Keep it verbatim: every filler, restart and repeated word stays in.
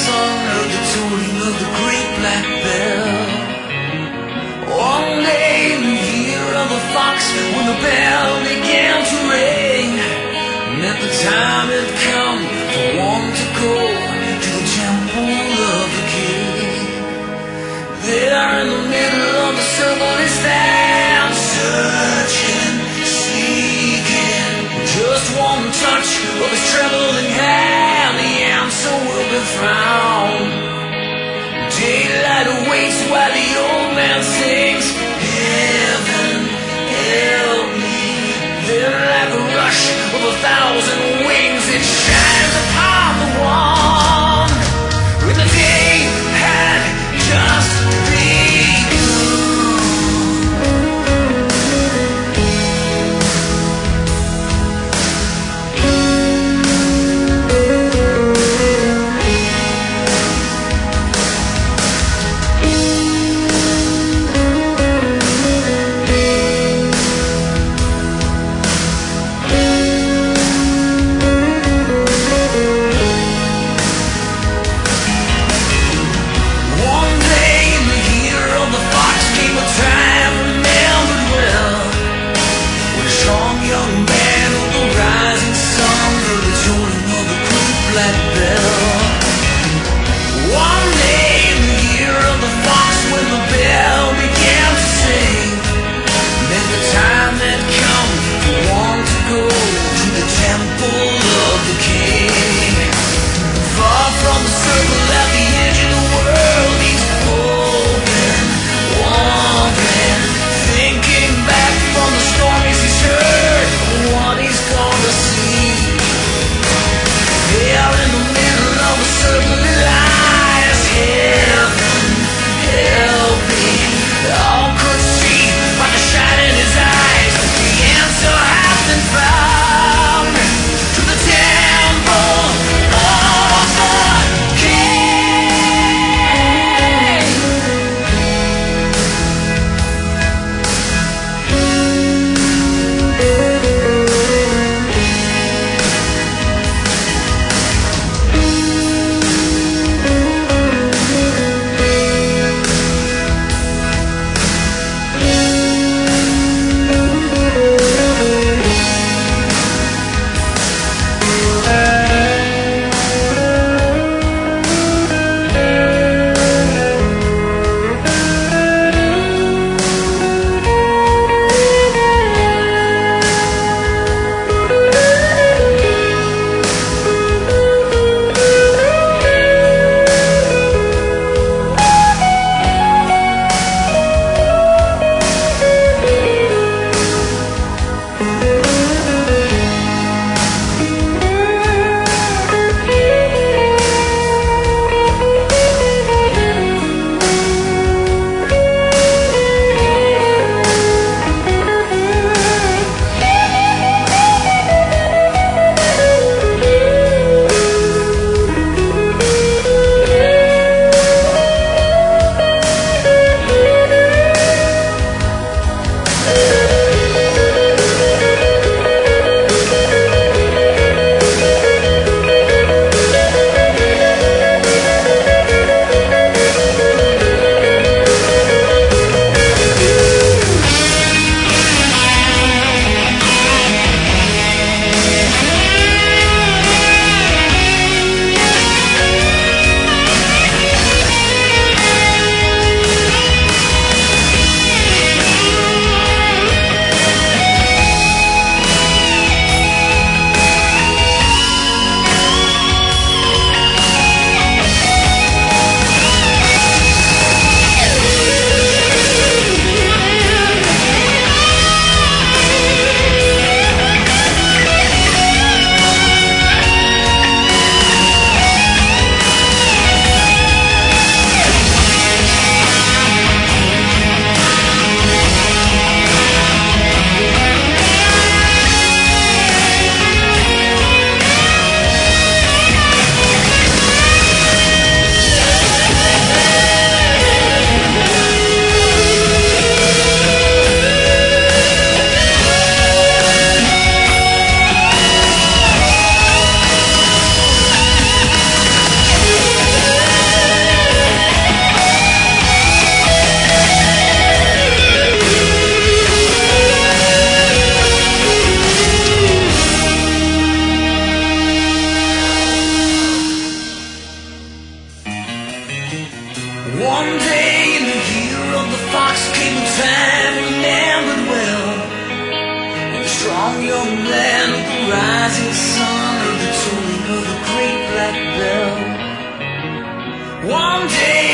son heard the tolling of the great black bell. One day in the year of the fox, when the bell began to ring, and at the time had come for one to go to the temple of the king. There in the middle of the circle he stands, searching, seeking, just one touch of his trembling hand, the answer will be found. Daylight awaits while the old man sings, heaven, help me. Then like a rush of a thousand wings, it shines upon the one when the day had just begun. One day in the year of the fox came a time remembered well, when the strong young man of the rising sun heard the tolling of the great black bell. One day